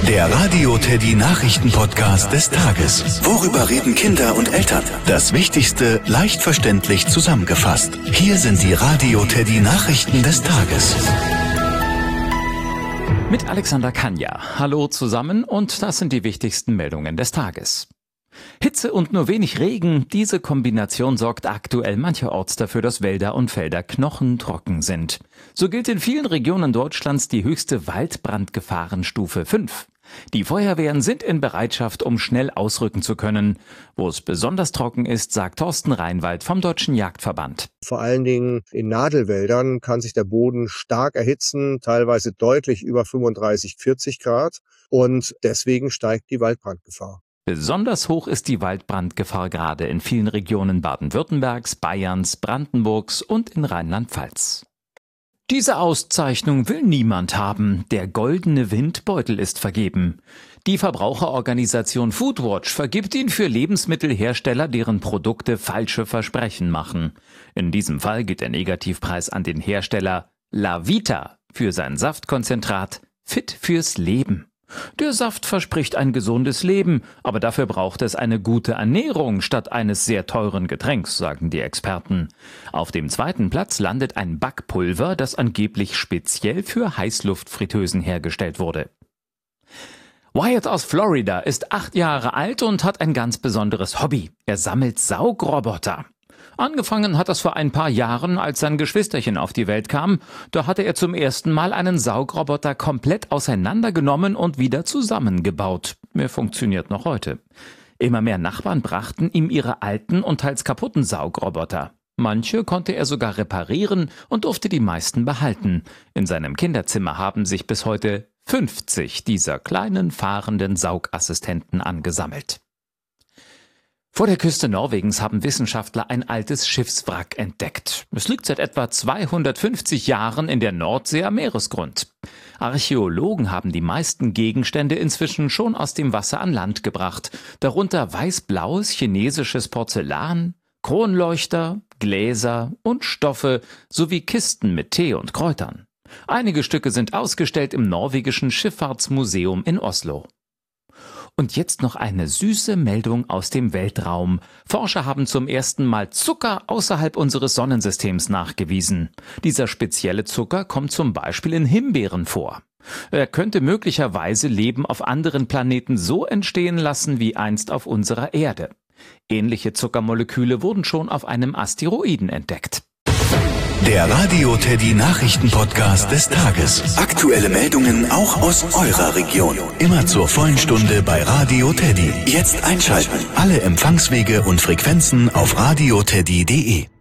Der Radio Teddy Nachrichten-Podcast des Tages. Worüber reden Kinder und Eltern? Das Wichtigste leicht verständlich zusammengefasst. Hier sind die Radio Teddy Nachrichten des Tages. Mit Alexander Kanja. Hallo zusammen und das sind die wichtigsten Meldungen des Tages. Hitze und nur wenig Regen, diese Kombination sorgt aktuell mancherorts dafür, dass Wälder und Felder knochentrocken sind. So gilt in vielen Regionen Deutschlands die höchste Waldbrandgefahrenstufe 5. Die Feuerwehren sind in Bereitschaft, um schnell ausrücken zu können. Wo es besonders trocken ist, sagt Thorsten Reinwald vom Deutschen Jagdverband. Vor allen Dingen in Nadelwäldern kann sich der Boden stark erhitzen, teilweise deutlich über 35, 40 Grad. Und deswegen steigt die Waldbrandgefahr. Besonders hoch ist die Waldbrandgefahr gerade in vielen Regionen Baden-Württembergs, Bayerns, Brandenburgs und in Rheinland-Pfalz. Diese Auszeichnung will niemand haben. Der goldene Windbeutel ist vergeben. Die Verbraucherorganisation Foodwatch vergibt ihn für Lebensmittelhersteller, deren Produkte falsche Versprechen machen. In diesem Fall geht der Negativpreis an den Hersteller La Vita für sein Saftkonzentrat Fit fürs Leben. Der Saft verspricht ein gesundes Leben, aber dafür braucht es eine gute Ernährung statt eines sehr teuren Getränks, sagen die Experten. Auf dem zweiten Platz landet ein Backpulver, das angeblich speziell für Heißluftfritteusen hergestellt wurde. Wyatt aus Florida ist 8 Jahre alt und hat ein ganz besonderes Hobby. Er sammelt Saugroboter. Angefangen hat das vor ein paar Jahren, als sein Geschwisterchen auf die Welt kam. Da hatte er zum ersten Mal einen Saugroboter komplett auseinandergenommen und wieder zusammengebaut. Er funktioniert noch heute. Immer mehr Nachbarn brachten ihm ihre alten und teils kaputten Saugroboter. Manche konnte er sogar reparieren und durfte die meisten behalten. In seinem Kinderzimmer haben sich bis heute 50 dieser kleinen fahrenden Saugassistenten angesammelt. Vor der Küste Norwegens haben Wissenschaftler ein altes Schiffswrack entdeckt. Es liegt seit etwa 250 Jahren in der Nordsee am Meeresgrund. Archäologen haben die meisten Gegenstände inzwischen schon aus dem Wasser an Land gebracht, darunter weißblaues chinesisches Porzellan, Kronleuchter, Gläser und Stoffe sowie Kisten mit Tee und Kräutern. Einige Stücke sind ausgestellt im norwegischen Schifffahrtsmuseum in Oslo. Und jetzt noch eine süße Meldung aus dem Weltraum. Forscher haben zum ersten Mal Zucker außerhalb unseres Sonnensystems nachgewiesen. Dieser spezielle Zucker kommt zum Beispiel in Himbeeren vor. Er könnte möglicherweise Leben auf anderen Planeten so entstehen lassen wie einst auf unserer Erde. Ähnliche Zuckermoleküle wurden schon auf einem Asteroiden entdeckt. Der Radio Teddy Nachrichten-Podcast des Tages. Aktuelle Meldungen auch aus eurer Region. Immer zur vollen Stunde bei Radio Teddy. Jetzt einschalten. Alle Empfangswege und Frequenzen auf radioteddy.de.